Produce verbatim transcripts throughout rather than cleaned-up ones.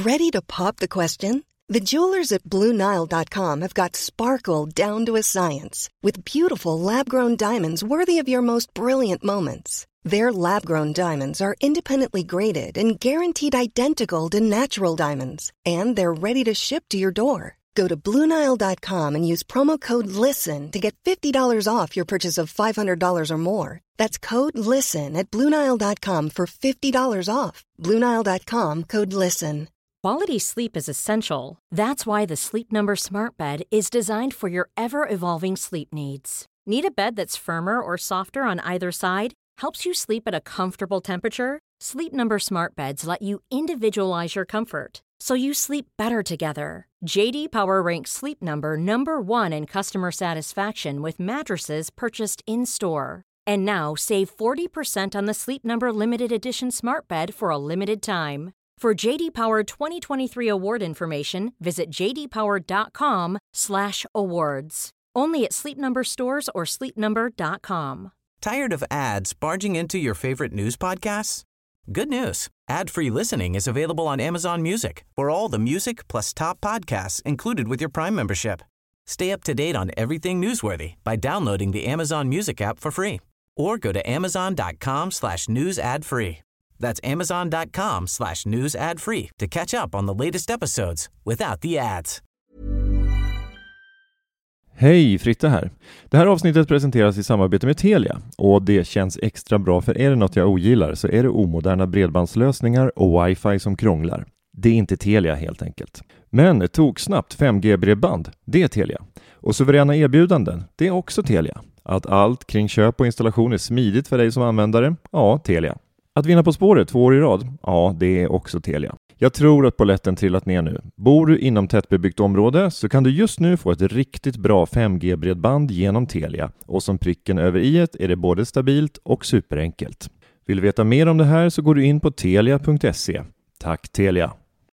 Ready to pop the question? The jewelers at Blue Nile dot com have got sparkle down to a science with beautiful lab-grown diamonds worthy of your most brilliant moments. Their lab-grown diamonds are independently graded and guaranteed identical to natural diamonds, and they're ready to ship to your door. Go to Blue Nile dot com and use promo code LISTEN to get fifty dollars off your purchase of five hundred dollars or more. That's code LISTEN at Blue Nile dot com for fifty dollars off. Blue Nile dot com, code LISTEN. Quality sleep is essential. That's why the Sleep Number Smart Bed is designed for your ever-evolving sleep needs. Need a bed that's firmer or softer on either side? Helps you sleep at a comfortable temperature? Sleep Number Smart Beds let you individualize your comfort, so you sleep better together. J D Power ranks Sleep Number number one in customer satisfaction with mattresses purchased in-store. And now, save forty percent on the Sleep Number Limited Edition Smart Bed for a limited time. For J D Power twenty twenty-three award information, visit j d power dot com slash awards. Only at Sleep Number stores or sleep number dot com. Tired of ads barging into your favorite news podcasts? Good news. Ad-free listening is available on Amazon Music for all the music plus top podcasts included with your Prime membership. Stay up to date on everything newsworthy by downloading the Amazon Music app for free or go to amazon dot com slash news ad free. That's amazon dot com slash news ad free to catch up on the latest episodes without the ads. Hej, Fritte här. Det här avsnittet presenteras i samarbete med Telia och det känns extra bra, för är det något jag ogillar så är det omoderna bredbandslösningar och wifi som krånglar. Det är inte Telia helt enkelt. Men tog snabbt fem G-bredband, det är Telia. Och suveräna erbjudanden, det är också Telia. Att allt kring köp och installation är smidigt för dig som användare, ja, Telia. Att vinna På spåret två år i rad, ja, det är också Telia. Jag tror att polletten trillat ner nu. Bor du inom tättbebyggt område så kan du just nu få ett riktigt bra fem G-bredband genom Telia. Och som pricken över i-et är det både stabilt och superenkelt. Vill du veta mer om det här så går du in på telia punkt se. Tack Telia!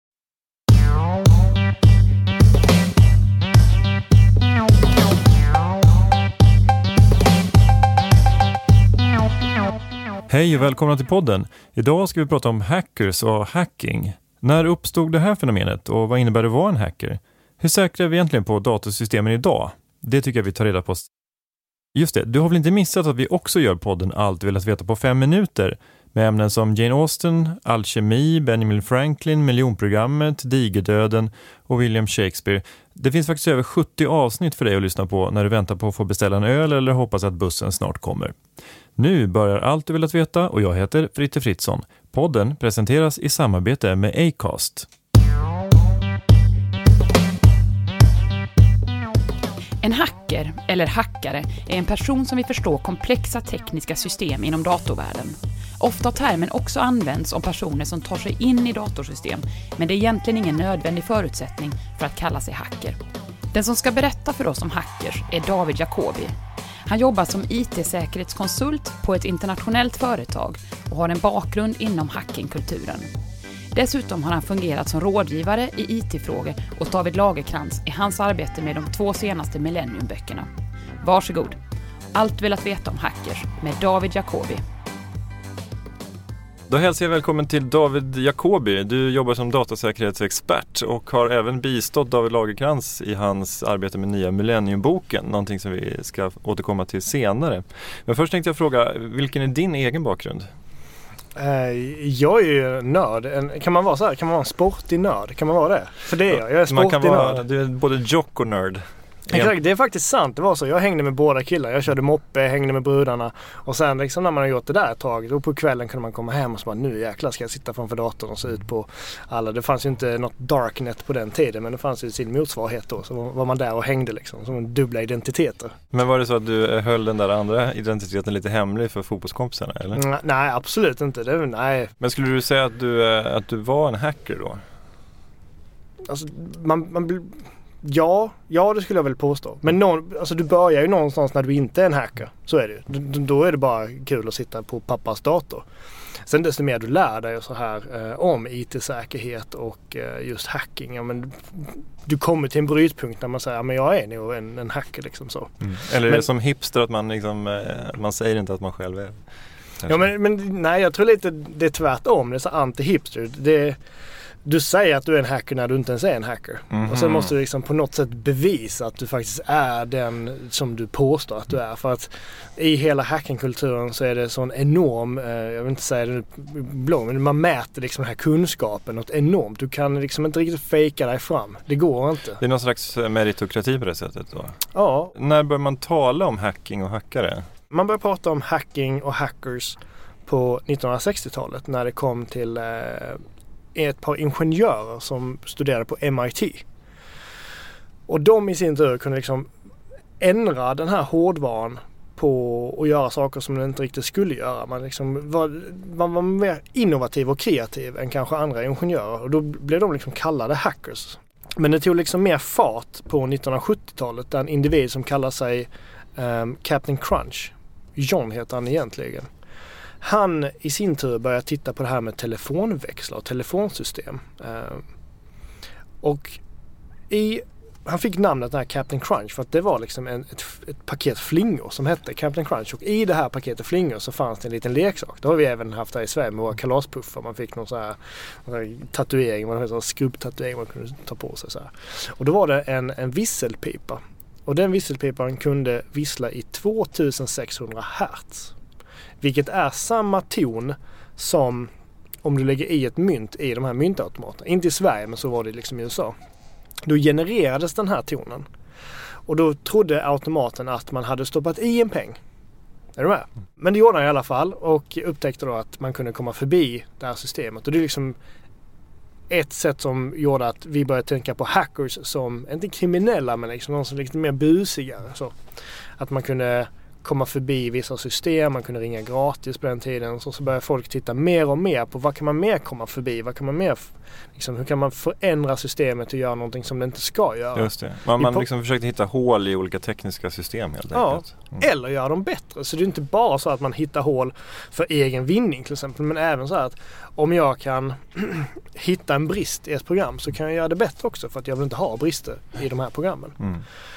Hej och välkomna till podden. Idag ska vi prata om hackers och hacking. När uppstod det här fenomenet och vad innebär det att vara en hacker? Hur säkra är vi egentligen på datorsystemen idag? Det tycker jag vi tar reda på. Just det, du har väl inte missat att vi också gör podden Allt du velat veta på fem minuter med ämnen som Jane Austen, alkemi, Benjamin Franklin, miljonprogrammet, digerdöden och William Shakespeare. Det finns faktiskt över sjuttio avsnitt för dig att lyssna på när du väntar på att få beställa en öl eller hoppas att bussen snart kommer. Nu börjar Allt du velat veta och jag heter Fritte Fritzson. Podden presenteras i samarbete med Acast. En hacker, eller hackare, är en person som vill förstå komplexa tekniska system inom datorvärlden. Ofta har termen också används om personer som tar sig in i datorsystem, men det är egentligen ingen nödvändig förutsättning för att kalla sig hacker. Den som ska berätta för oss om hackers är David Jacobi. Han jobbar som I T-säkerhetskonsult på ett internationellt företag och har en bakgrund inom hackingkulturen. Dessutom har han fungerat som rådgivare i I T-frågor åt David Lagerkrans i hans arbete med de två senaste Millennium-böckerna. Varsågod. Allt velat veta om hackers med David Jacobi. Då hälsar jag välkommen till David Jacobi. Du jobbar som datasäkerhetsexpert och har även bistått David Lagerkrans i hans arbete med nya Millennium-boken. Någonting som vi ska återkomma till senare. Men först tänkte jag fråga, vilken är din egen bakgrund? Jag är ju nörd. Kan man vara så här? Kan man vara en sportig nörd? Kan man vara det? För det är jag. Jag är sportig nörd. Du är både jock och nörd. Exakt, det är faktiskt sant. Det var så. Jag hängde med båda killar. Jag körde moppe, hängde med brudarna. Och sen liksom när man har gjort det där ett tag, då på kvällen kunde man komma hem och så bara, nu jäklar ska jag sitta framför datorn och se ut på alla. Det fanns ju inte något darknet på den tiden, men det fanns ju sin motsvarighet då. Så var man där och hängde liksom, som dubbla identiteter. Men var det så att du höll den där andra identiteten lite hemlig för fotbollskompisarna, eller? Mm, nej, absolut inte. Det, nej. Men skulle du säga att du, att du var en hacker då? Alltså, man... man Ja, ja, det skulle jag väl påstå. Men någon, alltså du börjar ju någonstans när du inte är en hacker. Så är det ju. D- då är det bara kul att sitta på pappas dator. Sen desto mer du lär dig så här eh, om I T-säkerhet och eh, just hacking. Ja, men du kommer till en brytpunkt när man säger men jag är nog en, en hacker liksom så. Mm. Eller men, är det som hipster att man, liksom, eh, man säger inte att man själv är. Ja, men, men nej, jag tror lite det är tvärtom. Det är så anti-hipster. Det du säger att du är en hacker när du inte ens är en hacker. Mm-hmm. Och sen måste du liksom på något sätt bevisa att du faktiskt är den som du påstår att du är. För att i hela hackingkulturen så är det sån enorm, eh, jag vill inte säga det blå, men man mäter liksom den här kunskapen något enormt. Du kan liksom inte riktigt fejka dig fram. Det går inte. Det är någon slags meritokrati på det sättet då? Ja. När bör man tala om hacking och hackare? Man börjar prata om hacking och hackers på nittonhundrasextiotalet när det kom till eh, ett par ingenjörer som studerade på M I T. Och de i sin tur kunde liksom ändra den här hårdvaran på att göra saker som den inte riktigt skulle göra. Man, liksom var, man var mer innovativ och kreativ än kanske andra ingenjörer. Och då blev de liksom kallade hackers. Men det tog liksom mer fart på nittonhundrasjuttiotalet där en individ som kallar sig um, Captain Crunch. John heter han egentligen. Han i sin tur började titta på det här med telefonväxlar och telefonsystem. Uh, och i, han fick namnet den här Captain Crunch för att det var liksom en, ett, ett paket flingor som hette Captain Crunch. Och i det här paketet flingor så fanns det en liten leksak. Det har vi även haft här i Sverige med våra kalaspuffar. Man fick någon så här, någon här tatuering, man hade en skrubbtatuering man kunde ta på sig så här. Och då var det en, en visselpipa. Och den visselpipan kunde vissla i tvåtusensexhundra hertz. Vilket är samma ton som om du lägger i ett mynt i de här myntautomaterna. Inte i Sverige, men så var det liksom i U S A. Då genererades den här tonen. Och då trodde automaten att man hade stoppat i en peng. Är du med? Men det gjorde han i alla fall och upptäckte då att man kunde komma förbi det här systemet. Och det är liksom ett sätt som gjorde att vi började tänka på hackers som, inte kriminella, men liksom någon som är lite mer busigare. Så att man kunde komma förbi vissa system, man kunde ringa gratis på den tiden. Så, så började folk titta mer och mer på vad kan man mer komma förbi, vad kan man mer, liksom, hur kan man förändra systemet och göra någonting som det inte ska göra. Just det. Man, man liksom försökte hitta hål i olika tekniska system helt ja, enkelt. Mm. Eller göra dem bättre. Så det är inte bara så att man hittar hål för egen vinning till exempel, men även så att om jag kan hitta en brist i ett program så kan jag göra det bättre också för att jag vill inte ha brister i de här programmen. Mm.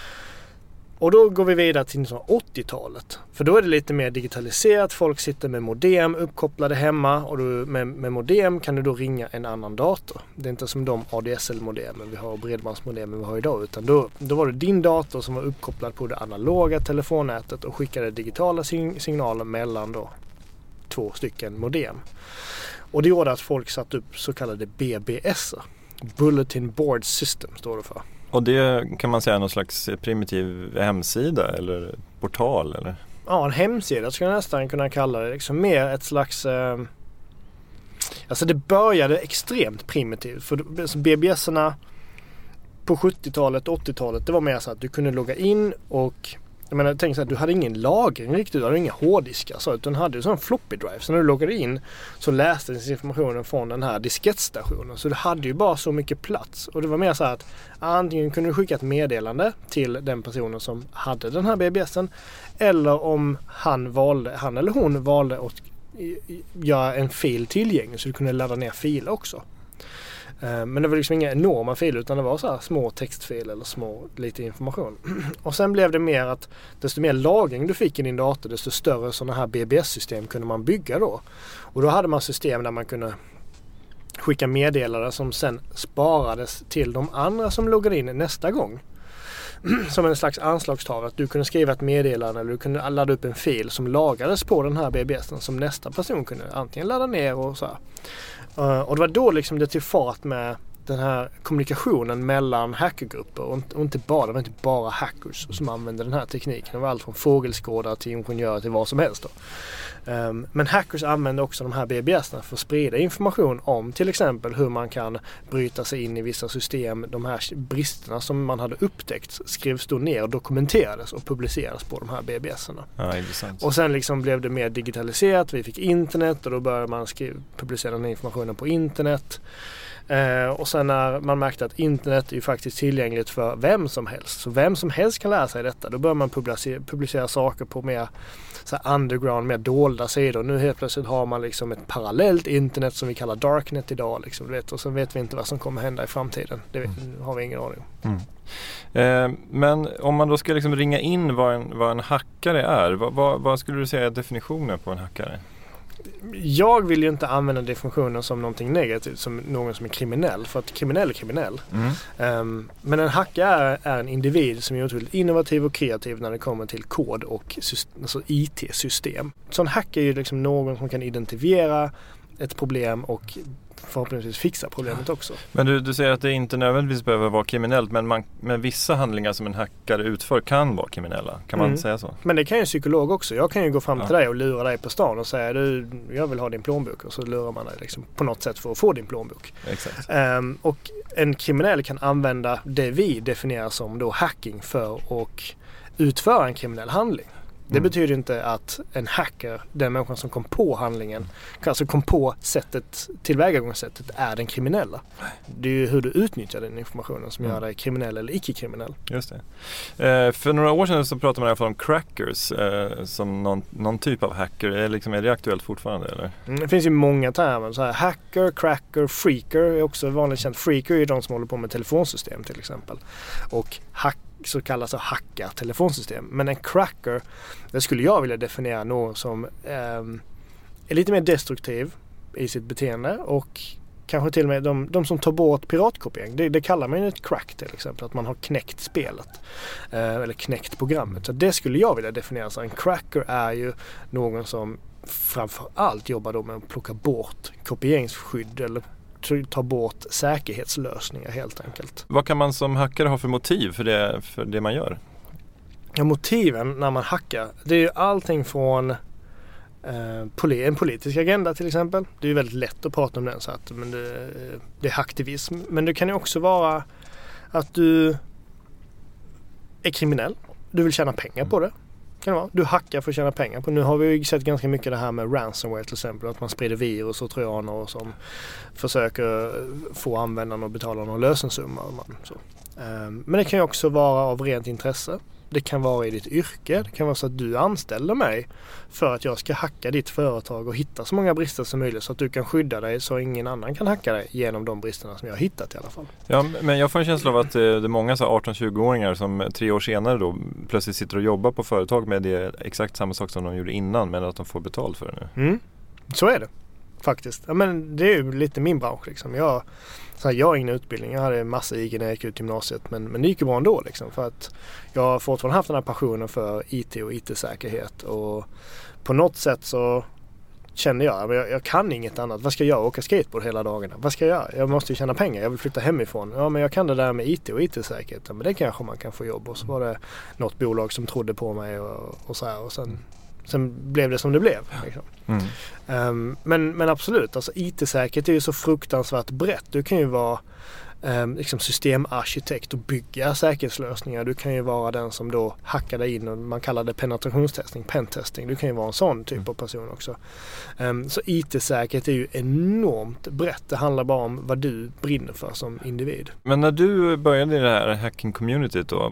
Och då går vi vidare till nittonhundraåttiotalet. För då är det lite mer digitaliserat. Folk sitter med modem uppkopplade hemma. Och då med, med modem kan du då ringa en annan dator. Det är inte som de A D S L-modemen vi har och bredbandsmodemen vi har idag. Utan då, då var det din dator som var uppkopplad på det analoga telefonnätet och skickade digitala sig- signaler mellan då två stycken modem. Och det gjorde att folk satt upp så kallade B B S. Bulletin Board System står det för. Och det kan man säga någon slags primitiv hemsida eller portal eller? Ja, en hemsida skulle jag nästan kunna kalla det. Liksom mer ett slags... Eh, alltså det började extremt primitivt. För B B S-erna på sjuttiotalet och åttiotalet, det var mer så att du kunde logga in och... Jag menar, tänk så att du hade ingen lagring riktigt, du hade inga hårddiskar så, utan du hade en floppy drive. Så när du loggade in så lästes informationen från den här diskettstationen. Så du hade ju bara så mycket plats. Och det var mer så att antingen kunde du skicka ett meddelande till den personen som hade den här B B S:en. Eller om han, valde, han eller hon valde att göra en fil tillgänglig så du kunde ladda ner filer också. Men det var liksom inga enorma filer utan det var så här små textfiler eller små lite information. Och sen blev det mer att desto mer lagring du fick i din dator desto större sådana här B B S-system kunde man bygga då. Och då hade man system där man kunde skicka meddelare som sen sparades till de andra som loggade in nästa gång. Som en slags anslagstavla. Att du kunde skriva ett meddelande eller du kunde ladda upp en fil som lagades på den här B B S:en som nästa person kunde antingen ladda ner och så här. Uh, och det var då liksom det till fart med den här kommunikationen mellan hackergrupper och inte, och inte bara, det var inte bara hackers som använde den här tekniken. Det var allt från fågelskådare till ingenjörer till vad som helst då. Um, men hackers använde också de här B B S:na för att sprida information om till exempel hur man kan bryta sig in i vissa system. De här bristerna som man hade upptäckt skrevs då ner och dokumenterades och publicerades på de här B B S:na. Ja, intressant. Och sen liksom blev det mer digitaliserat. Vi fick internet och då började man skriva, publicera den informationen på internet. Eh, och sen när man märkte att internet är ju faktiskt tillgängligt för vem som helst. Så vem som helst kan lära sig detta. Då börjar man publicera, publicera saker på mer så här underground, mer dolda sidor. Nu helt plötsligt har man liksom ett parallellt internet som vi kallar darknet idag. Liksom, du vet, och sen vet vi inte vad som kommer hända i framtiden. Det vet, mm. har vi ingen aning om. Mm. Eh, men om man då ska liksom ringa in vad en, vad en hackare är. Vad, vad, vad skulle du säga är definitionen på en hackare? Jag vill ju inte använda definitionen som någonting negativt, som någon som är kriminell, för att kriminell är kriminell. Mm. Um, men en hackare är, är en individ som är otroligt innovativ och kreativ när det kommer till kod och system, alltså I T-system. Så en hacker är ju liksom någon som kan identifiera ett problem och förhoppningsvis fixa problemet också. Men du, du säger att det inte nödvändigtvis behöver vara kriminellt, men, man, men vissa handlingar som en hackare utför kan vara kriminella. Kan man mm. säga så? Men det kan ju en psykolog också. Jag kan ju gå fram ja. till dig och lura dig på stan och säga du, jag vill ha din plånbok, och så lurar man dig liksom på något sätt för att få din plånbok. Exakt. Um, och en kriminell kan använda det vi definierar som då hacking för att utföra en kriminell handling. Det mm. betyder inte att en hacker, den människan som kom på handlingen, alltså kom på sättet, tillvägagångssättet, är den kriminella. Det är ju hur du utnyttjar den informationen som mm. gör dig kriminell eller icke-kriminell. Just det. Eh, för några år sedan så pratade man i alla fall om crackers eh, som någon, någon typ av hacker. Är, liksom, är det aktuellt fortfarande? Eller? Mm, det finns ju många termer. Så här, hacker, cracker, freaker är också vanligt känt. Freaker är ju de som håller på med telefonsystem till exempel. Och hack så kallas det hacka telefonsystem. Men en cracker, det skulle jag vilja definiera någon som eh, är lite mer destruktiv i sitt beteende, och kanske till och med de, de som tar bort piratkopiering. Det, det kallar man ju ett crack till exempel, att man har knäckt spelet eh, eller knäckt programmet. Så det skulle jag vilja definiera som en cracker är ju någon som framför allt jobbar då med att plocka bort kopieringsskydd eller ta bort säkerhetslösningar helt enkelt. Vad kan man som hackare ha för motiv för det, för det man gör? Ja, motiven när man hackar, det är ju allting från eh, poli- en politisk agenda till exempel. Det är ju väldigt lätt att prata om den, så att, men det, det är hacktivism. Men det kan ju också vara att du är kriminell. Du vill tjäna pengar på det. Kan det vara. Du hackar för att tjäna pengar på. Nu har vi ju sett ganska mycket det här med ransomware till exempel. Att man sprider virus och trojaner som försöker få användarna att betala någon lösensumma. Så. Men det kan ju också vara av rent intresse. Det kan vara i ditt yrke. Det kan vara så att du anställer mig för att jag ska hacka ditt företag och hitta så många brister som möjligt så att du kan skydda dig så ingen annan kan hacka dig genom de bristerna som jag har hittat i alla fall. Ja, men jag får en känsla av att det är många så arton-tjugo-åringar som tre år senare då plötsligt sitter och jobbar på företag med det exakt samma sak som de gjorde innan, men att de får betalt för det nu. Mm. Så är det faktiskt. Ja, men det är ju lite min bransch liksom. Jag Så här, jag har ingen utbildning, jag hade en massa I G när jag gick ut gymnasiet, men, men det gick ju bra ändå liksom, för att jag har fortfarande haft den här passionen för I T och I T-säkerhet, och på något sätt så kände jag, jag, jag kan inget annat. Vad ska jag åka skateboard hela dagarna? Vad ska jag? Jag måste ju tjäna pengar, jag vill flytta hemifrån. Ja, men jag kan det där med I T och I T-säkerhet, men det kanske man kan få jobb. Och så var det något bolag som trodde på mig och, och så här, och sen Sen blev det som det blev. Liksom. Mm. Um, men, men absolut, alltså I T-säkerhet är ju så fruktansvärt brett. Du kan ju vara um, liksom systemarkitekt och bygga säkerhetslösningar. Du kan ju vara den som då hackar dig in, och man kallar det penetrationstesting, pentesting. Du kan ju vara en sån typ mm. av person också. Um, så I T-säkerhet är ju enormt brett. Det handlar bara om vad du brinner för som individ. Men när du började i det här hacking-communityt då,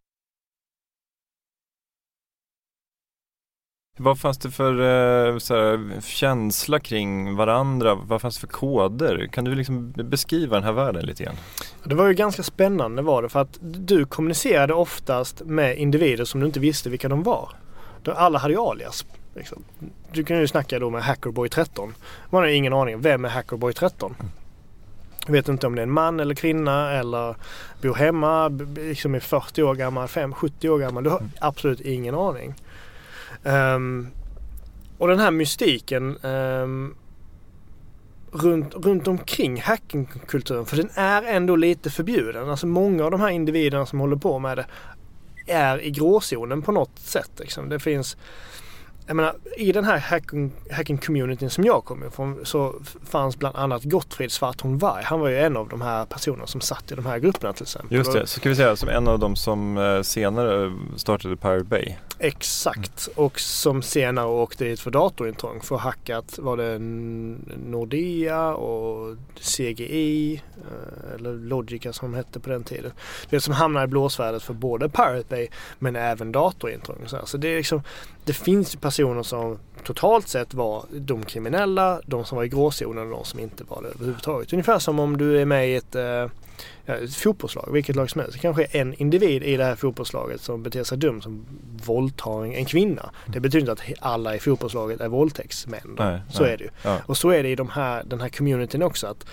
vad fanns det för uh, så här, känsla kring varandra? Vad fanns det för koder? Kan du liksom beskriva den här världen lite grann? Det var ju ganska spännande var det, för att du kommunicerade oftast med individer som du inte visste vilka de var. Alla hade ju alias. Liksom. Du kan ju snacka då med Hackerboy tretton. Man har ingen aning om vem är Hackerboy tretton. Jag vet inte om det är en man eller kvinna eller bor hemma, liksom är fyrtio år gammal, fem sjuttio år gammal. Du har absolut ingen aning. Um, och den här mystiken um, runt, runt omkring hackingkulturen, för den är ändå lite förbjuden. Alltså många av de här individerna som håller på med det är i gråzonen på något sätt. Liksom. Det finns, jag menar, i den här hacking, hacking communityn som jag kommer ifrån så fanns bland annat Gottfrid Svarthorn-Varg. Han var ju en av de här personerna som satt i de här grupperna till exempel. Just det, så kan vi säga som en av dem som senare startade Pirate Bay. Exakt, mm. och som senare åkte dit för datorintrång för hackat var det Nordea och C G I eller Logica som hette på den tiden. Det som hamnade i blåsvärdet för både Pirate Bay men även datorintrång. Så det är liksom, det finns ju personer som totalt sett var de kriminella, de som var i gråzonen och de som inte var det överhuvudtaget. Ungefär som om du är med i ett, eh, ett fotbollslag, vilket lag som helst. Det kanske är en individ i det här fotbollslaget som beter sig dumt, som våldtar en kvinna. Det betyder inte att alla i fotbollslaget är våldtäktsmän. Nej, så nej. är det ju. Ja. Och så är det i de här, den här communityn också, att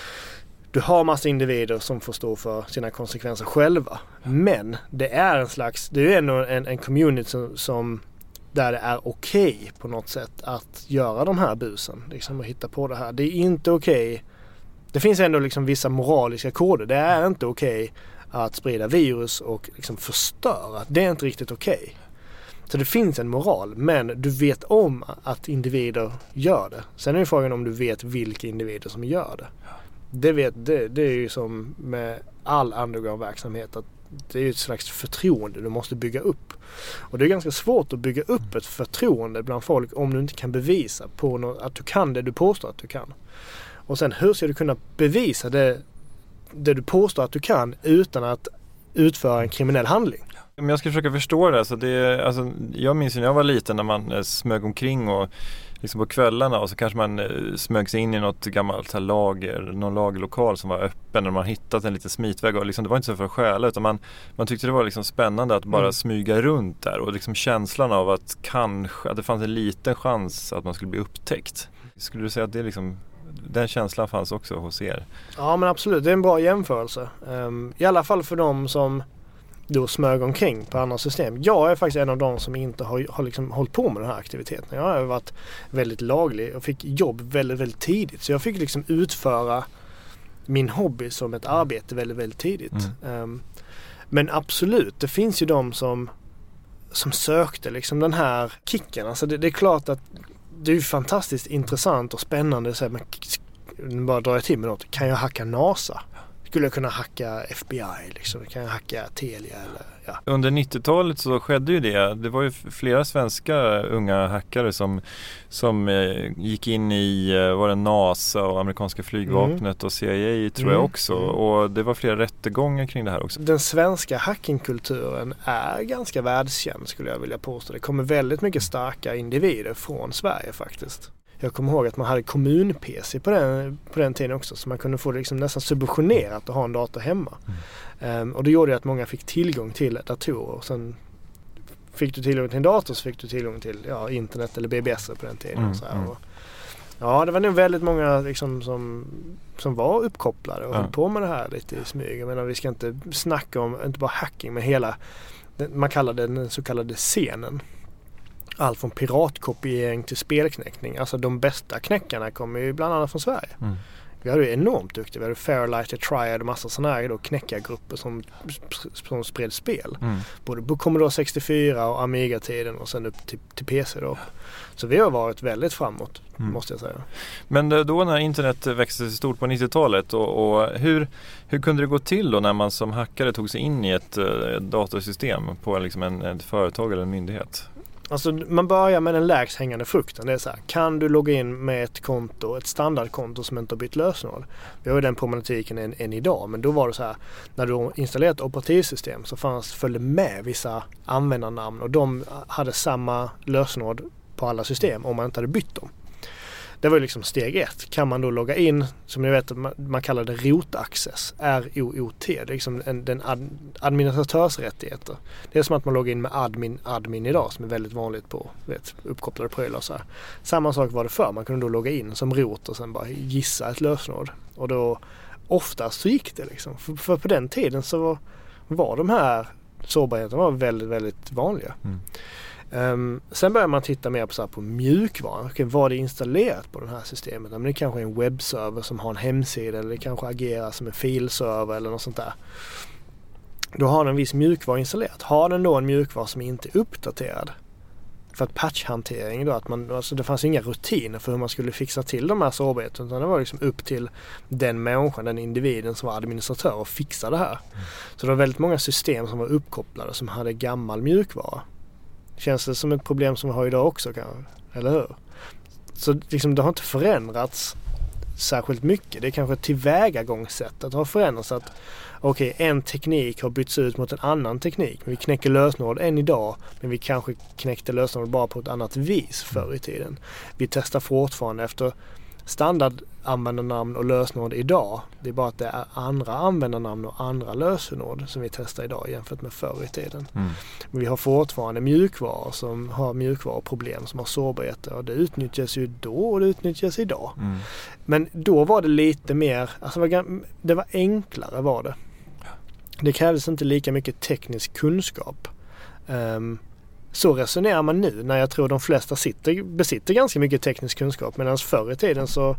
du har massa individer som får stå för sina konsekvenser själva. Men det är en slags, det är ändå en, en community som, som där det är okej okay på något sätt att göra de här busen. Liksom att hitta på det här. Det är inte okej. Okay. Det finns ändå liksom vissa moraliska koder. Det är inte okej okay att sprida virus och liksom förstöra. Det är inte riktigt okej. Okay. Så det finns en moral, men du vet om att individer gör det. Sen är det frågan om du vet vilka individer som gör det. Det, vet, det, det är ju som med all underground-verksamhet, att det är ett slags förtroende du måste bygga upp. Och det är ganska svårt att bygga upp ett förtroende bland folk om du inte kan bevisa på något, att du kan det du påstår att du kan. Och sen hur ska du kunna bevisa det, det du påstår att du kan utan att utföra en kriminell handling? Men jag ska försöka förstå det. Alltså det alltså, jag minns när jag var liten när man smög omkring och liksom på kvällarna och så kanske man smög sig in i något gammalt här lager, någon lagerlokal som var öppen och man hittat en liten smitväg och liksom, det var inte så för att stjäla utan man, man tyckte det var liksom spännande att bara mm. smyga runt där och liksom känslan av att kanske, att det fanns en liten chans att man skulle bli upptäckt. Skulle du säga att det liksom, den känslan fanns också hos er? Ja men absolut, det är en bra jämförelse. Um, I alla fall för dem som då smög omkring på andra system. Jag är faktiskt en av dem som inte har, har liksom hållit på med den här aktiviteten. Jag har varit väldigt laglig och fick jobb väldigt, väldigt tidigt. Så jag fick liksom utföra min hobby som ett arbete väldigt, väldigt tidigt. Mm. Um, men absolut, det finns ju de som, som sökte liksom den här kicken. Alltså det, det är klart att det är ju fantastiskt intressant och spännande. Så här, men bara drar jag till med något. Kan jag hacka NASA? Skulle jag kunna hacka F B I liksom? Kan jag hacka Telia eller ja. Under nittiotalet så skedde ju det. Det var ju flera svenska unga hackare som, som eh, gick in i eh, var det NASA och amerikanska flygvapnet mm. och C I A tror mm. jag också. Och det var flera rättegångar kring det här också. Den svenska hackingkulturen är ganska världskänd skulle jag vilja påstå. Det kommer väldigt mycket starka individer från Sverige faktiskt. Jag kommer ihåg att man hade kommun-P C på den, på den tiden också. Så man kunde få det liksom nästan subventionerat att ha en dator hemma. Mm. Um, och det gjorde att många fick tillgång till datorer. Och sen fick du tillgång till en dator så fick du tillgång till ja, internet eller B B S på den tiden. Mm. Och så här. Och, ja, det var nog väldigt många liksom, som, som var uppkopplade och ja. höll på med det här lite i smyg. Jag menar, vi ska inte snacka om, inte bara hacking, men hela, man kallar det den så kallade scenen. Allt från piratkopiering till spelknäckning. Alltså de bästa knäckarna kommer ju bland annat från Sverige. Mm. Vi hade ju enormt duktiga. Vi hade Fairlight, Triad och massa sådana här då, knäckargrupper som, som spred spel. Mm. Både på Commodore sextiofyra och Amiga-tiden och sen upp till, till P C då. Så vi har varit väldigt framåt, mm. måste jag säga. Men då när internet växte sig stort på nittiotalet och, och hur, hur kunde det gå till då när man som hackare tog sig in i ett, ett datorsystem på liksom en, ett företag eller en myndighet? Alltså man börjar med den lägst hängande frukten. Det är så här, kan du logga in med ett konto, ett standardkonto som inte har bytt lösenord? Vi har ju den problematiken än, än idag, men då var det så här, när du installerat ett operativsystem så fanns, följde med vissa användarnamn och de hade samma lösenord på alla system om man inte hade bytt dem. Det var ju liksom steg ett. Kan man då logga in, som ni vet, man, man kallar det root access, R O O T, det är liksom en, den ad, administratörsrättigheter. Det är som att man loggar in med admin, admin idag, som är väldigt vanligt på vet, uppkopplade prylar och så här. Samma sak var det för, man kunde då logga in som root och sen bara gissa ett lösenord. Och då oftast så gick det liksom. För, för på den tiden så var, var de här sårbarheterna var väldigt, väldigt vanliga. Mm. Um, sen börjar man titta mer på, så här, på mjukvaran. Okay, vad är installerat på det här systemet? Men det kanske är en webbserver som har en hemsida eller det kanske agerar som en filserver eller något sånt där. Då har den en viss mjukvara installerat. Har den då en mjukvara som inte är uppdaterad för att patchhantering då, att man, alltså det fanns inga rutiner för hur man skulle fixa till de här sårbarheterna, utan det var liksom upp till den människan, den individen som var administratör och fixa det här. Mm. Så det var väldigt många system som var uppkopplade som hade gammal mjukvara. Känns det som ett problem som vi har idag också kanske, eller hur? Så liksom det har inte förändrats särskilt mycket. Det är kanske tillvägagångssättet har förändrats. Att okej, okay, en teknik har bytts ut mot en annan teknik. Men vi knäcker lösenord än idag, men vi kanske knäckte lösenord bara på ett annat vis förr i tiden. Vi testar fortfarande efter standardanvändarnamn och lösenord idag. Det är bara att det är andra användarnamn och andra lösenord som vi testar idag jämfört med förr i tiden. Mm. Men vi har fortfarande mjukvaror som har mjukvaruproblem, som har sårbarheter, och det utnyttjas ju då och det utnyttjas idag. Mm. Men då var det lite mer, alltså det var enklare var det. Det krävdes inte lika mycket teknisk kunskap. Um, Så resonerar man nu när jag tror de flesta sitter, besitter ganska mycket teknisk kunskap, medan förr i tiden så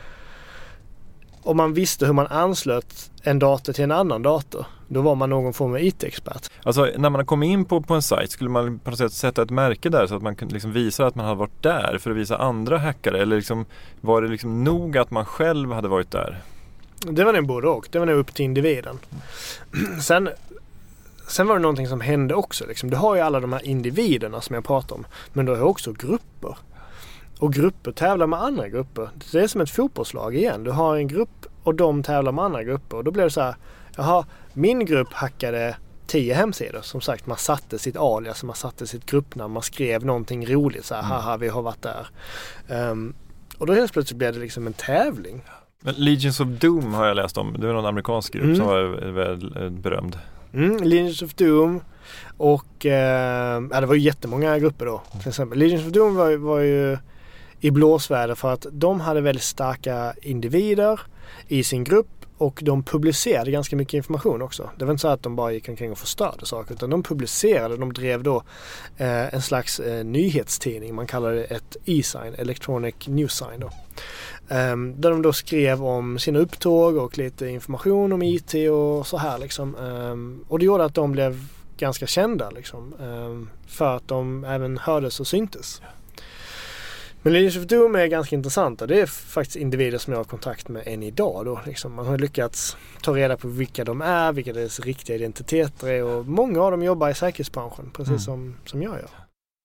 om man visste hur man anslöt en dator till en annan dator, då var man någon form av I T-expert. Alltså när man kom in på, på en sajt, skulle man på något sätt sätta ett märke där så att man kunde liksom visa att man hade varit där för att visa andra hackare, eller liksom, var det liksom nog att man själv hade varit där? Det var nog både och. Det var nog upp till individen. Sen Sen var det någonting som hände också. Liksom. Du har ju alla de här individerna som jag pratar om. Men du har också grupper. Och grupper tävlar med andra grupper. Det är som ett fotbollslag igen. Du har en grupp och de tävlar med andra grupper. Och då blir det så här. Jaha, min grupp hackade tio hemsidor. Som sagt, man satte sitt alias. Man satte sitt gruppnamn. Man skrev någonting roligt. Så här, mm. haha, vi har varit där. Um, och då helt plötsligt blev det liksom en tävling. Men Legions of Doom har jag läst om. Det var någon amerikansk grupp mm. som var väl berömd. Mm, Legions of Doom och eh, ja, det var ju jättemånga grupper då. Till exempel Legions of Doom var, var ju i blåsväder för att de hade väldigt starka individer i sin grupp och de publicerade ganska mycket information också. Det var inte så att de bara gick omkring och förstörde saker, utan de publicerade, de drev då eh, en slags eh, nyhetstidning. Man kallar det ett e-sign, Electronic News Sign då. Um, där de då skrev om sina upptåg och lite information om I T och så här liksom. Um, och det gjorde att de blev ganska kända liksom. Um, för att de även hördes och syntes. Men Legions of Doom är ganska intressanta. Det är faktiskt individer som jag har kontakt med än idag då. Liksom. Man har lyckats ta reda på vilka de är, vilka deras riktiga identiteter är, och många av dem jobbar i säkerhetsbranschen, precis mm. som, som jag gör.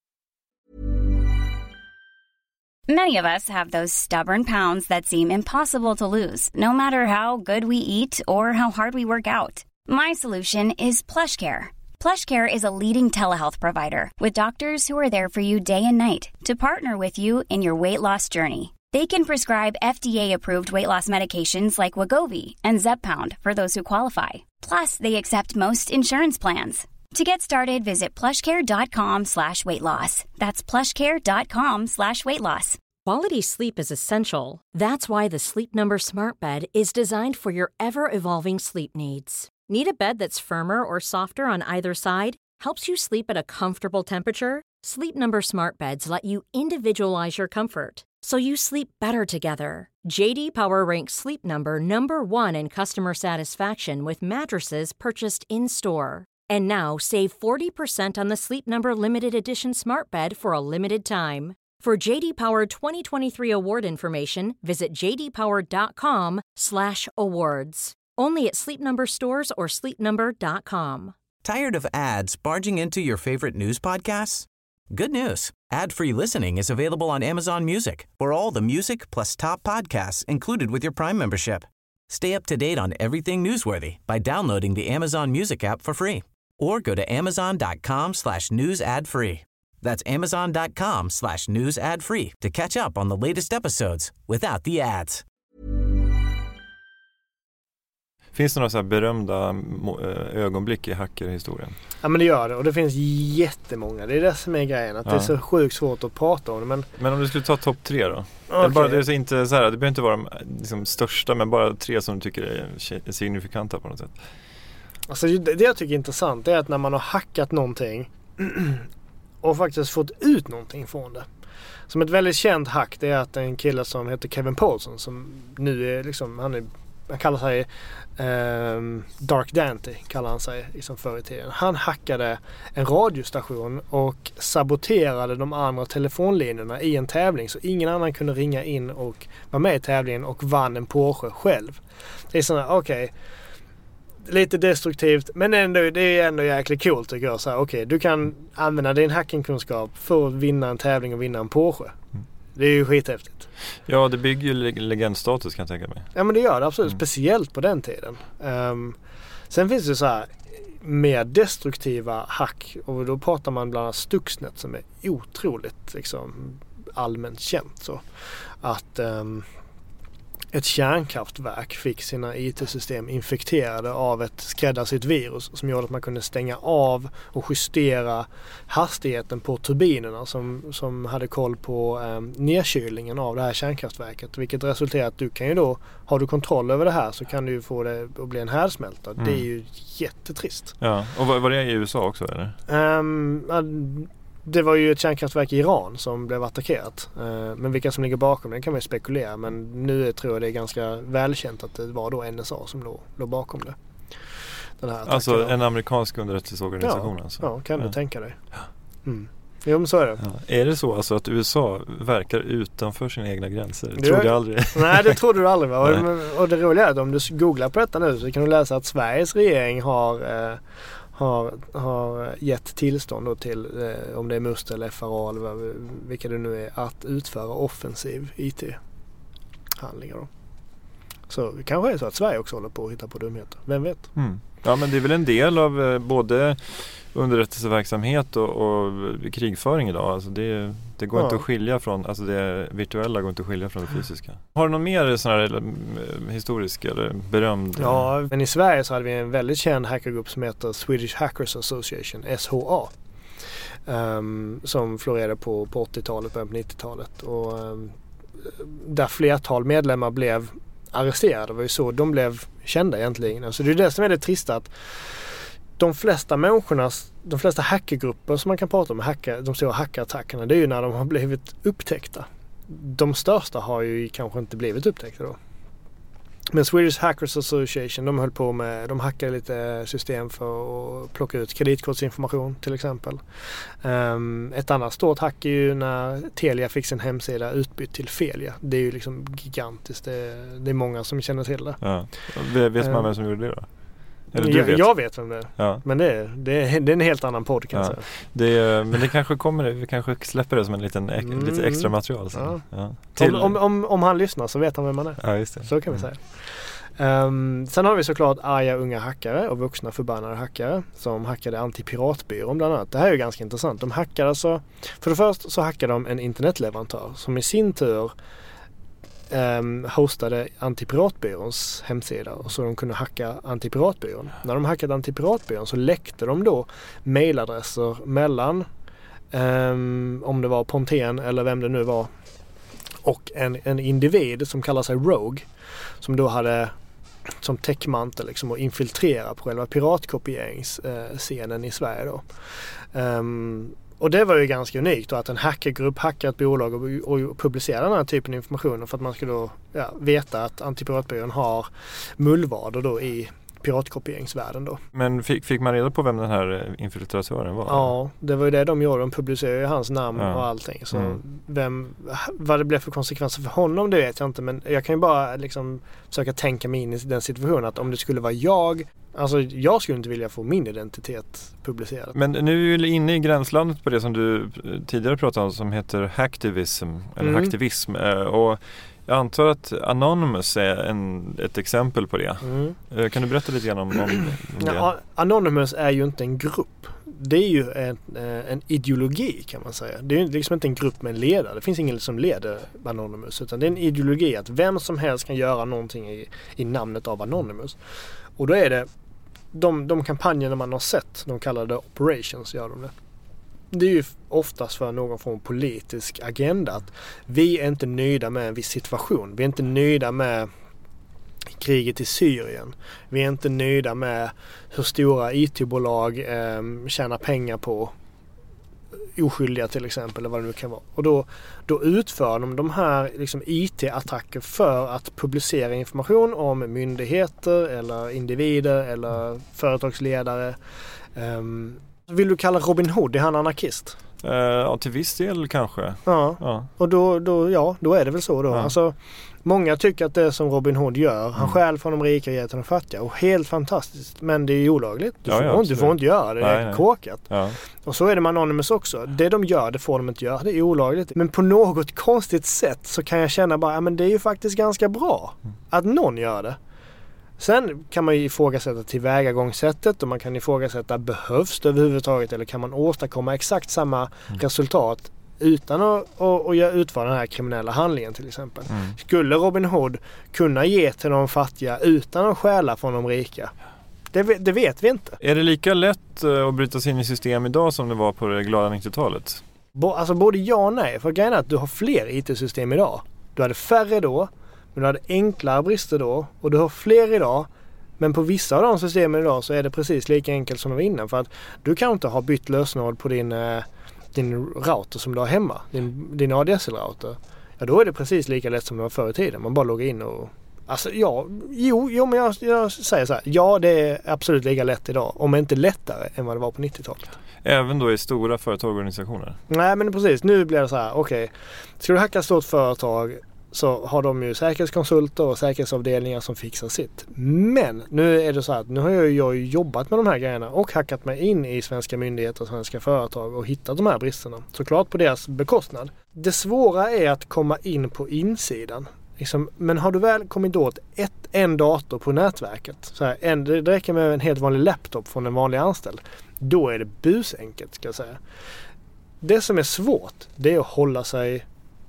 Many of us have those stubborn pounds that seem impossible to lose, no matter how good we eat or how hard we work out. My solution is PlushCare. PlushCare is a leading telehealth provider with doctors who are there for you day and night to partner with you in your weight loss journey. They can prescribe F D A-approved weight loss medications like Wegovy and Zepbound for those who qualify. Plus, they accept most insurance plans. To get started, visit plushcare.com slash weight loss. That's plushcare.com slash weight loss. Quality sleep is essential. That's why the Sleep Number Smart Bed is designed for your ever-evolving sleep needs. Need a bed that's firmer or softer on either side? Helps you sleep at a comfortable temperature? Sleep Number Smart Beds let you individualize your comfort, so you sleep better together. J D Power ranks Sleep Number number one in customer satisfaction with mattresses purchased in-store. And now, save forty percent on the Sleep Number Limited Edition Smart Bed for a limited time. For J D Power twenty twenty-three award information, visit jdpower.com slash awards. Only at Sleep Number stores or sleep number dot com. Tired of ads barging into your favorite news podcasts? Good news. Ad-free listening is available on Amazon Music for all the music plus top podcasts included with your Prime membership. Stay up to date on everything newsworthy by downloading the Amazon Music app for free or go to amazon.com slash news ad free. That's amazon.com slash news ad free to catch up on the latest episodes without the ads. Finns det några så här berömda ögonblick i hackerhistorien? Ja, men det gör det. Och det finns jättemånga. Det är det som är grejen. Att ja. Det är så sjukt svårt att prata om det. Men, men om du skulle ta topp tre då? Okay. Bara, det är så inte så här, det behöver inte vara de liksom, största, men bara tre som du tycker är signifikanta på något sätt. Alltså det, det jag tycker är intressant är att när man har hackat någonting och faktiskt fått ut någonting från det. Som ett väldigt känt hack, det är att en kille som heter Kevin Paulson, som nu är liksom, han är Han kallar sig eh, Dark Dante, kallar han sig liksom förr i tiden. Han hackade en radiostation och saboterade de andra telefonlinjerna i en tävling, så ingen annan kunde ringa in och vara med i tävlingen, och vann en Porsche själv. Det är sådana, okej, okay, lite destruktivt, men ändå, det är ändå jäkligt coolt tycker jag. Så här, okej, okay, du kan använda din hackingkunskap för att vinna en tävling och vinna en Porsche. Det är ju skithäftigt. Ja, det bygger ju legendstatus kan jag tänka mig. Ja, men det gör det absolut. Mm. Speciellt på den tiden. Um, sen finns det så här mer destruktiva hack. Och då pratar man bland annat Stuxnet som är otroligt liksom, allmänt känt. Så att um, ett kärnkraftverk fick sina I T-system infekterade av ett skräddarsytt virus som gjorde att man kunde stänga av och justera hastigheten på turbinerna som, som hade koll på eh, nedkylningen av det här kärnkraftverket. Vilket resulterar att du kan ju då, har du kontroll över det här så kan du ju få det att bli en härdsmälta. Mm. Det är ju jättetrist. Ja, och var, var det i U S A också eller? Um, Det var ju ett kärnkraftverk i Iran som blev attackerat. Men vilka som ligger bakom det kan man ju spekulera. Men nu tror jag det är ganska välkänt att det var då N S A som låg, låg bakom det. Den här alltså en amerikansk underrättelseorganisation? Ja, alltså. ja kan ja. du tänka dig. Mm. Jo, men så är det. Ja. Är det så alltså att U S A verkar utanför sina egna gränser? Det du trodde jag aldrig. Nej, det trodde du aldrig. Va? Och, och det roliga är att om du googlar på detta nu så kan du läsa att Sveriges regering har... Eh, Har, har gett tillstånd då till, eh, om det är Must eller F R A eller vilka det nu är, att utföra offensiv I T-handlingar då. Så det kanske är så att Sverige också håller på att hitta på dumheter. Vem vet? Mm. Ja, men det är väl en del av eh, både underrättelseverksamhet och, och krigföring idag. Alltså det, det går ja. inte att skilja från, alltså det virtuella går inte att skilja från det fysiska. Har du någon mer sån här eller, historisk eller berömd? Ja, men i Sverige så hade vi en väldigt känd hackergrupp som heter Swedish Hackers Association, S H A. Um, som florerade på, på åttiotalet, början på nittiotalet. Och um, där flertal medlemmar blev arresterade. Det var ju så de blev kända egentligen. Så det är det som är det trista, att de flesta människornas, de flesta hackergrupper som man kan prata om, hacker, de stora hackerattackerna, det är ju när de har blivit upptäckta. De största har ju kanske inte blivit upptäckta då. Men Swedish Hackers Association, de höll på med, de hackade lite system för att plocka ut kreditkortsinformation till exempel. Um, ett annat stort hack är ju när Telia fick sin hemsida utbytt till Felia. Det är ju liksom gigantiskt, det, det är många som känner till det. Ja. Vet man vem som gjorde det då? Eller du jag, vet. jag vet vem det är. Ja. Men det är, det, är, det är en helt annan podd kan ja. jag säga. Det är, men det kanske kommer, vi kanske släpper det som en liten mm. lite extra material. Ja. Ja. Till... Om, om, om han lyssnar så vet han vem man är. Ja, just det. Så kan vi mm. säga. Um, sen har vi såklart arga unga hackare och vuxna förbannade hackare som hackade antipiratbyrån bland annat. Det här är ju ganska intressant. De hackade alltså, för det först så hackade de en internetleverantör som i sin tur Um, hostade antipiratbyråns hemsida och så de kunde hacka antipiratbyrån. När de hackade antipiratbyrån så läckte de då mailadresser mellan um, om det var Pontén eller vem det nu var och en, en individ som kallar sig Rogue som då hade som täckmantel liksom att infiltrera på själva piratkopieringsscenen i Sverige då. Um, Och det var ju ganska unikt då, att en hackergrupp hackar ett bolag och, och publicerar den här typen av information för att man skulle då, ja, veta att antipiratbyrån har mullvader då i piratkopieringsvärlden då. Men fick, fick man reda på vem den här infiltratören var? Ja, det var ju det de gjorde. De publicerade ju hans namn ja. och allting. Så mm. vem, vad det blev för konsekvenser för honom, det vet jag inte. Men jag kan ju bara liksom försöka tänka mig in i den situationen att om det skulle vara jag, alltså jag skulle inte vilja få min identitet publicerad. Men nu är vi inne i gränslandet på det som du tidigare pratade om som heter hacktivism, eller mm. hacktivism. Och jag antar att Anonymous är en, ett exempel på det. Mm. Kan du berätta lite grann om, om det? Ja, Anonymous är ju inte en grupp. Det är ju en, en ideologi kan man säga. Det är liksom inte en grupp med en ledare. Det finns ingen som leder Anonymous. Utan det är en ideologi att vem som helst kan göra någonting i, i namnet av Anonymous. Och då är det de, de kampanjerna man har sett, de kallar det operations, gör de det. Det är ju oftast för någon form av politisk agenda att vi är inte nöjda med en viss situation. Vi är inte nöjda med kriget i Syrien. Vi är inte nöjda med hur stora I T-bolag eh, tjänar pengar på oskyldiga till exempel, eller vad det nu kan vara. Och då, då utför de de här liksom, I T-attacker för att publicera information om myndigheter eller individer eller företagsledare. Um, vill du kalla Robin Hood, är han anarkist? Uh, ja, till viss del kanske. Ja, ja. och då, då, ja, då är det väl så då. Ja. Alltså, många tycker att det som Robin Hood gör, han mm. stjäl från de rika och ger till de fattiga. Och helt fantastiskt, men det är ju olagligt. Du, ja, får, ja, du får inte göra det, det är kåkat. Ja. Och så är det med Anonymous också. Det de gör, det får de inte göra. Det är olagligt. Men på något konstigt sätt så kan jag känna bara, ja, men det är ju faktiskt ganska bra mm. att någon gör det. Sen kan man ju ifrågasätta tillvägagångssättet och man kan ifrågasätta, behövs det överhuvudtaget eller kan man åstadkomma exakt samma mm. resultat utan att, att, att utföra den här kriminella handlingen till exempel. Mm. Skulle Robin Hood kunna ge till de fattiga utan att stjäla från de rika? Det, det vet vi inte. Är det lika lätt att bryta sig in i system idag som det var på det glada nittiotalet? Bo, alltså både ja och nej. För grejen är att du har fler I T-system idag. Du hade färre då. Men du hade enklare brister då och du har fler idag. Men på vissa av de systemen idag så är det precis lika enkelt som det var innan. För att du kan inte ha bytt lösenord på din, din router som du har hemma. Din, din A D S L-router. Ja, då är det precis lika lätt som det var förr i tiden. Man bara loggar in och... Alltså ja, jo, jo men jag, jag säger så här. Ja, det är absolut lika lätt idag. Om inte lättare än vad det var på nittiotalet. Även då i stora företag och organisationer? Nej, men precis. Nu blir det så här. Okej, okay, ska du hacka ett stort företag... så har de ju säkerhetskonsulter och säkerhetsavdelningar som fixar sitt. Men nu är det så att nu har jag ju jobbat med de här grejerna och hackat mig in i svenska myndigheter och svenska företag och hittat de här bristerna. Såklart på deras bekostnad. Det svåra är att komma in på insidan. Liksom, men har du väl kommit åt ett, en dator på nätverket, så här, en, det räcker med en helt vanlig laptop från en vanlig anställd, då är det busenkelt ska jag säga. Det som är svårt, det är att hålla sig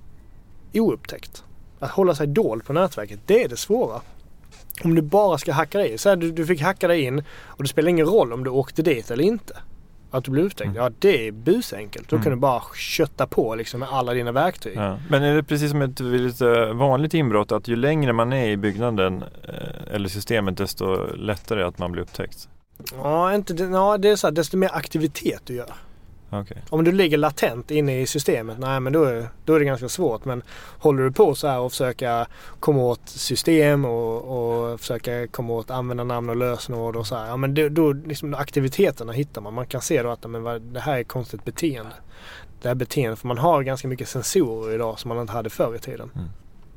oupptäckt. Att hålla sig dold på nätverket, det är det svåra. Om du bara ska hacka dig, så här, du, du fick hacka dig in och det spelar ingen roll om du åkte dit eller inte. Att du blir upptäckt, mm. ja det är busenkelt. Då mm. kan du bara kötta på liksom, med alla dina verktyg. Ja. Men är det precis som ett lite vanligt inbrott att ju längre man är i byggnaden eller systemet desto lättare att man blir upptäckt? Ja, inte, ja det är så här, desto mer aktivitet du gör. Okay. Om du ligger latent inne i systemet, nej men då är, då är det ganska svårt. Men håller du på så här och försöka komma åt system och, och försöka komma åt användarnamn och lösenord och så här, ja men det, då liksom aktiviteterna hittar man. Man kan se då att men, vad, det här är konstigt beteende. Det här beteendet, för man har ganska mycket sensorer idag som man inte hade förr i tiden. Mm.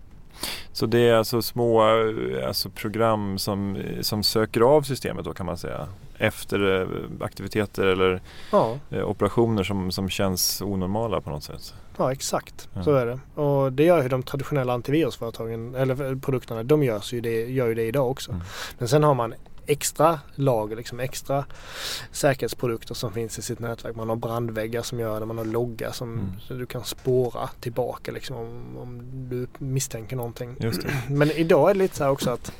Så det är alltså små alltså program som, som söker av systemet då kan man säga efter aktiviteter eller ja. operationer som, som känns onormala på något sätt. Ja, exakt. Ja. Så är det. Och det gör ju de traditionella antivirusföretagen eller produkterna, de gör ju det, gör ju det idag också. Mm. Men sen har man extra lager, liksom extra säkerhetsprodukter som finns i sitt nätverk. Man har brandväggar som gör det, man har loggar som mm. så du kan spåra tillbaka liksom, om, om du misstänker någonting. Just det. Men idag är det lite så här också att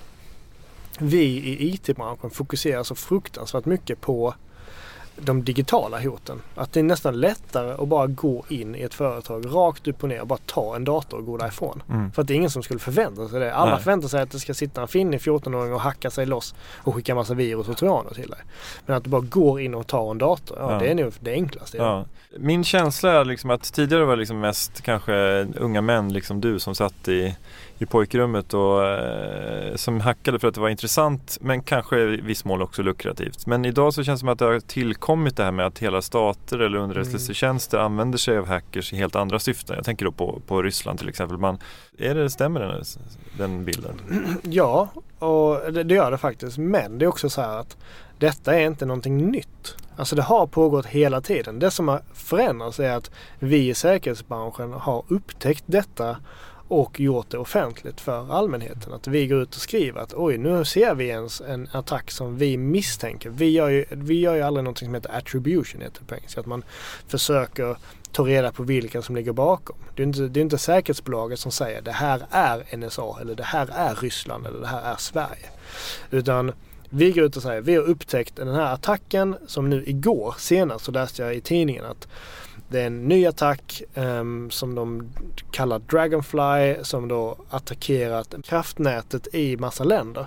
vi i I T-branschen fokuserar så fruktansvärt mycket på de digitala hoten. Att det är nästan lättare att bara gå in i ett företag rakt upp och ner och bara ta en dator och gå därifrån. Mm. För att det är ingen som skulle förvänta sig det. Alla Nej. förväntar sig att det ska sitta en finnig fjorton-åring och hacka sig loss och skicka massa virus och trojaner till dig. Men att du bara går in och tar en dator, ja, ja. det är nog det enklaste. Ja. Min känsla är liksom att tidigare var liksom mest kanske unga män liksom du som satt i i pojkrummet och eh, som hackade för att det var intressant men kanske i viss mån också lukrativt. Men idag så känns det som att det har tillkommit det här med att hela stater eller underrättelsetjänster mm. använder sig av hackers i helt andra syften. Jag tänker då på, på Ryssland till exempel. Man, är det, stämmer den, den bilden? Ja, och det, det gör det faktiskt. Men det är också så här att detta är inte någonting nytt. Alltså det har pågått hela tiden. Det som har förändrats är att vi i säkerhetsbranschen har upptäckt detta och gjort det offentligt för allmänheten. Att vi går ut och skriver att oj, nu ser vi ens en attack som vi misstänker. Vi gör ju, vi gör ju aldrig något som heter attribution heter det på engelska. Att man försöker ta reda på vilka som ligger bakom. Det är inte, det är inte säkerhetsbolaget som säger det här är N S A eller det här är Ryssland eller det här är Sverige. Utan vi går ut och säger vi har upptäckt den här attacken som nu igår senast så läste jag i tidningen att det är en ny attack um, som de kallar Dragonfly som då attackerat kraftnätet i massa länder.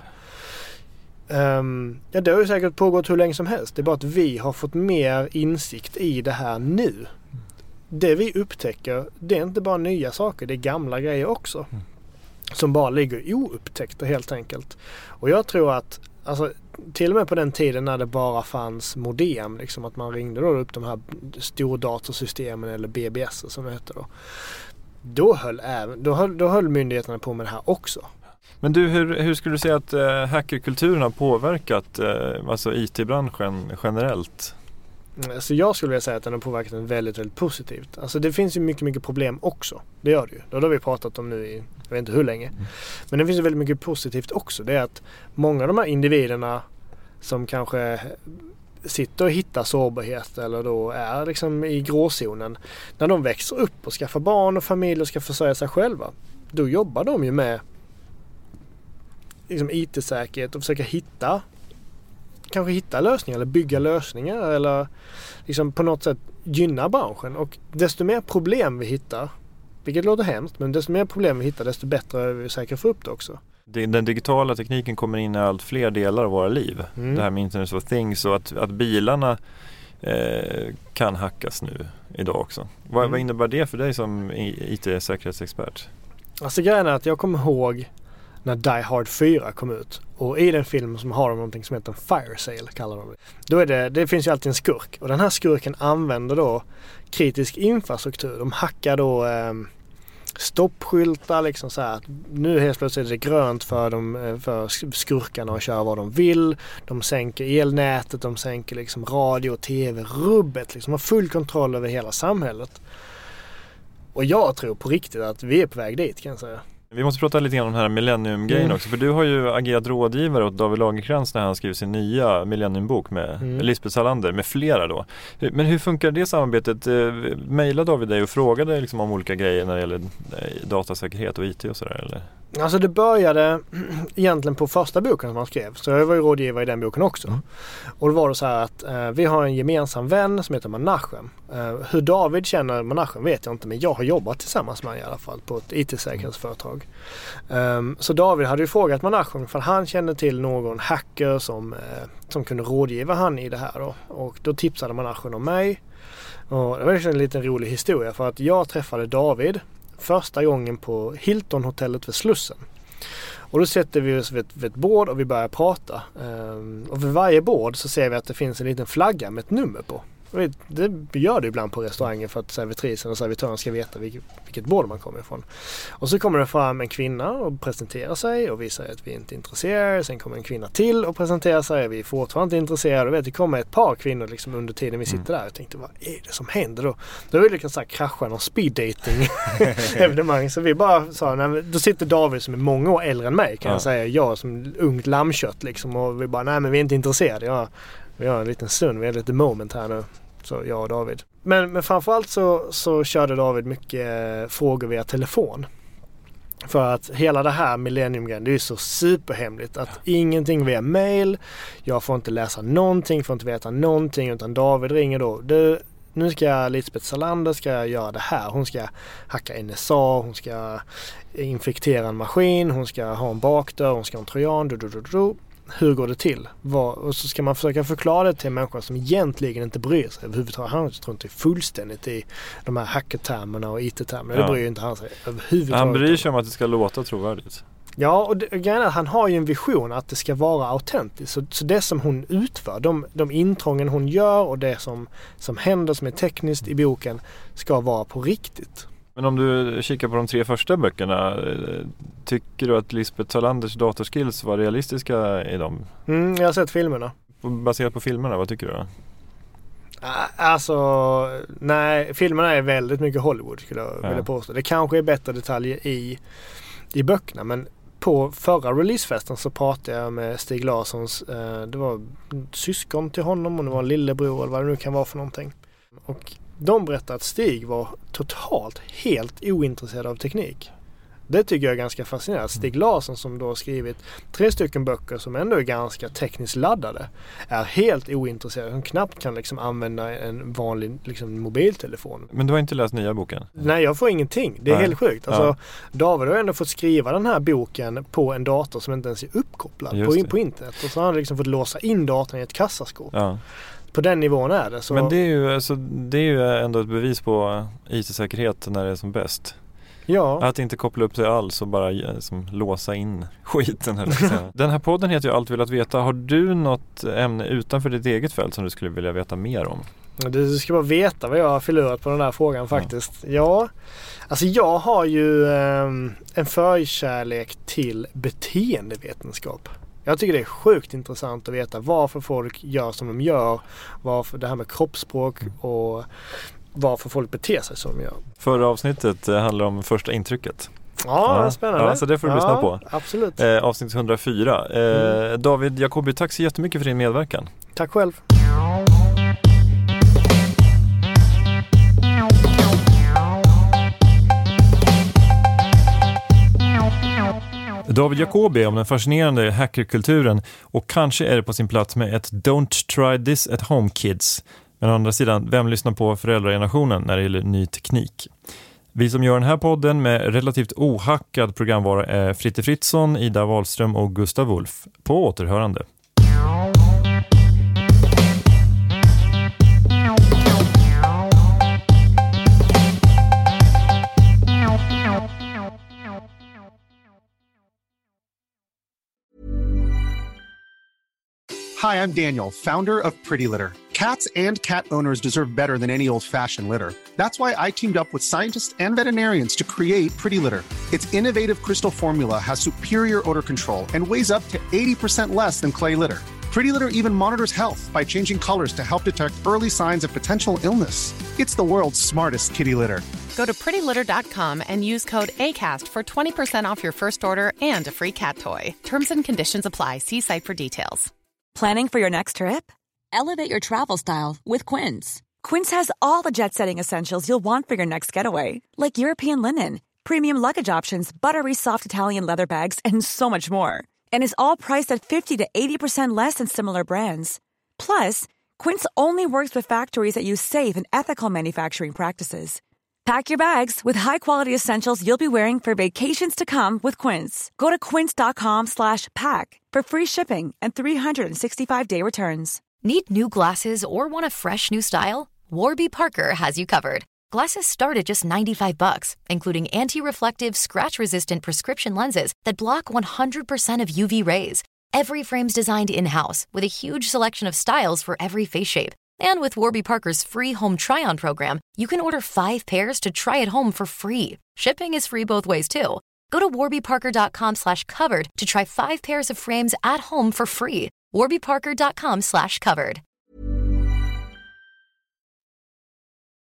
Um, ja, det har ju säkert pågått hur länge som helst. Det är bara att vi har fått mer insikt i det här nu. Det vi upptäcker, det är inte bara nya saker, det är gamla grejer också. Mm. Som bara ligger oupptäckta helt enkelt. Och jag tror att alltså till och med på den tiden när det bara fanns modem, liksom att man ringde då upp de här stordatorsystemen eller B B S som det heter då. Då höll, även, då, höll, då höll myndigheterna på med det här också. Men du, hur, hur skulle du säga att eh, hackerkulturen har påverkat eh, alltså I T-branschen generellt? Så jag skulle vilja säga att den har påverkat den väldigt, väldigt positivt. Alltså det finns ju mycket, mycket problem också. Det gör det ju. Det har vi pratat om nu i, jag vet inte hur länge. Mm. Men det finns ju väldigt mycket positivt också. Det är att många av de här individerna som kanske sitter och hittar sårbarhet eller då är liksom i gråzonen. När de växer upp och skaffar barn och familj och ska försörja sig själva. Då jobbar de ju med liksom I T-säkerhet och försöka hitta kanske hitta lösningar eller bygga lösningar eller liksom på något sätt gynna branschen. Och desto mer problem vi hittar, vilket låter hemskt, men desto mer problem vi hittar desto bättre är vi säkra för upp det också. Den digitala tekniken kommer in i allt fler delar av våra liv. Mm. Det här med Internet of Things och att, att bilarna eh, kan hackas nu idag också. Vad, mm. vad innebär det för dig som I T-säkerhetsexpert? Alltså grejen är att jag kommer ihåg när Die Hard fyra kom ut. Och i den filmen som har de någonting som heter Fire Sale, kallar de det. Då är det, det finns ju alltid en skurk. Och den här skurken använder då kritisk infrastruktur. De hackar då eh, stoppskyltar liksom så här. Nu helt plötsligt är det grönt för, de, för skurkarna att köra vad de vill. De sänker elnätet, de sänker liksom radio, tv, rubbet. Liksom har full kontroll över hela samhället. Och jag tror på riktigt att vi är på väg dit, kan jag säga. Vi måste prata lite grann om den här Millennium-grejen mm. också. För du har ju agerat rådgivare åt David Lagercrantz när han skrev sin nya Millennium-bok med mm. Lisbeth Salander med flera då. Men hur funkar det samarbetet? Mailade David dig och frågade liksom om olika grejer när det gäller datasäkerhet och I T och sådär, eller? Alltså det började egentligen på första boken som han skrev. Så jag var ju rådgivare i den boken också. Mm. Och då var det så här att eh, vi har en gemensam vän som heter Menachem. Eh, hur David känner Menachem vet jag inte, men jag har jobbat tillsammans med i alla fall på ett I T-säkerhetsföretag. Um, så David hade ju frågat Menachem för han kände till någon hacker som, eh, som kunde rådgiva han i det här då. Och då tipsade Menachem om mig. Och det var en liten rolig historia för att jag träffade David första gången på Hilton-hotellet vid Slussen. Och då sätter vi oss vid ett, vid ett bord och vi börjar prata. Um, och vid varje bord så ser vi att det finns en liten flagga med ett nummer på. Det gör det ibland på restaurangen för att servitrisen och servitören ska veta vilket, vilket bord man kommer ifrån. Och så kommer det fram en kvinna och presenterar sig och vi säger att vi inte är intresserade. Sen kommer en kvinna till och presenterar sig och vi är fortfarande inte intresserade. Och vet, det kommer ett par kvinnor liksom under tiden vi sitter där och tänkte, vad är det som händer då? Då vill vi liksom så här krascha någon speed dating evenemang. Så vi bara sa, nej, då sitter David som är många år äldre än mig kan ja. jag säga. Jag som ungt lammkött liksom och vi bara, nej men vi är inte intresserade. Ja, vi har en liten stund, vi har lite moment här nu. Så jag och David. Men, men framförallt så, så körde David mycket eh, frågor via telefon. För att hela det här Millennium-grejen, det är ju så superhemligt att ingenting via mail, jag får inte läsa någonting, får inte veta någonting, utan David ringer då. Du, nu ska Lisbeth Salander ska göra det här. Hon ska hacka N S A, hon ska infektera en maskin, hon ska ha en bakdörr, hon ska ha en trojan, du, du, du, du. Hur går det till? Var, och så ska man försöka förklara det till människor som egentligen inte bryr sig överhuvudtaget. Han tror inte fullständigt i de här hackertermerna och I T-termerna. Ja. Det bryr inte han sig överhuvudtaget. Han bryr sig om att det ska låta trovärdigt. Ja, och det, grejen är att han har ju en vision att det ska vara autentiskt. Så, så det som hon utför, de, de intrången hon gör och det som, som händer som är tekniskt i boken ska vara på riktigt. Men om du kikar på de tre första böckerna, tycker du att Lisbeth Salanders datorskills var realistiska i dem? Mm, jag har sett filmerna. Baserat på filmerna, vad tycker du då? Alltså, nej, filmerna är väldigt mycket Hollywood skulle jag ja. vilja påstå. Det kanske är bättre detaljer i, i böckerna, men på förra releasefesten så pratade jag med Stig Larssons, eh, det var syskon till honom och det var en lillebror eller vad det nu kan vara för någonting. Och de berättade att Stig var totalt helt ointresserad av teknik. Det tycker jag är ganska fascinerande. Stig Larsson som då har skrivit tre stycken böcker som ändå är ganska tekniskt laddade är helt ointresserad. Han knappt kan liksom använda en vanlig liksom, mobiltelefon. Men du har inte läst nya boken? Nej, jag får ingenting. Det är Nej. helt sjukt. Alltså, ja. David har ändå fått skriva den här boken på en dator som inte ens är uppkopplad på, på internet. Och så har han liksom fått låsa in datorn i ett kassaskåp. Ja. På den nivån är det. Så... Men det är, ju, alltså, det är ju ändå ett bevis på I T-säkerhet när det är som bäst. Ja. Att inte koppla upp sig alls och bara som, låsa in skiten. Här, den här podden heter ju Allt vill att veta. Har du något ämne utanför ditt eget fält som du skulle vilja veta mer om? Du ska bara veta vad jag har förlorat på den här frågan faktiskt. Ja, ja alltså jag har ju eh, en förkärlek till beteendevetenskap. Jag tycker det är sjukt intressant att veta varför folk gör som de gör. Varför det här med kroppsspråk och varför folk beter sig som de gör. Förra avsnittet handlar om första intrycket. Ja, ja, spännande. Ja, så det får du ja, lyssna på. Absolut. Eh, avsnitt hundrafyra. Eh, mm. David Jacobi, tack så jättemycket för din medverkan. Tack själv. David Jacobi om den fascinerande hackerkulturen, och kanske är det på sin plats med ett Don't try this at home kids. Men å andra sidan, vem lyssnar på föräldragenerationen när det gäller ny teknik? Vi som gör den här podden med relativt ohackad programvara är Fritte Fritzson, Ida Wahlström och Gustav Wolf. På återhörande. Hi, I'm Daniel, founder of Pretty Litter. Cats and cat owners deserve better than any old-fashioned litter. That's why I teamed up with scientists and veterinarians to create Pretty Litter. Its innovative crystal formula has superior odor control and weighs up to eighty percent less than clay litter. Pretty Litter even monitors health by changing colors to help detect early signs of potential illness. It's the world's smartest kitty litter. Go to pretty litter dot com and use code ACAST for twenty percent off your first order and a free cat toy. Terms and conditions apply. See site for details. Planning for your next trip? Elevate your travel style with Quince. Quince has all the jet-setting essentials you'll want for your next getaway, like European linen, premium luggage options, buttery soft Italian leather bags, and so much more. And is all priced at fifty to eighty percent less than similar brands. Plus, Quince only works with factories that use safe and ethical manufacturing practices. Pack your bags with high-quality essentials you'll be wearing for vacations to come with Quince. Go to quince.com slash pack for free shipping and three sixty-five day returns. Need new glasses or want a fresh new style? Warby Parker has you covered. Glasses start at just ninety-five bucks, including anti-reflective, scratch-resistant prescription lenses that block one hundred percent of U V rays. Every frame's designed in-house with a huge selection of styles for every face shape. And with Warby Parker's free home try-on program, you can order five pairs to try at home for free. Shipping is free both ways, too. Go to warby parker dot com slash covered to try five pairs of frames at home for free. warby parker dot com slash covered.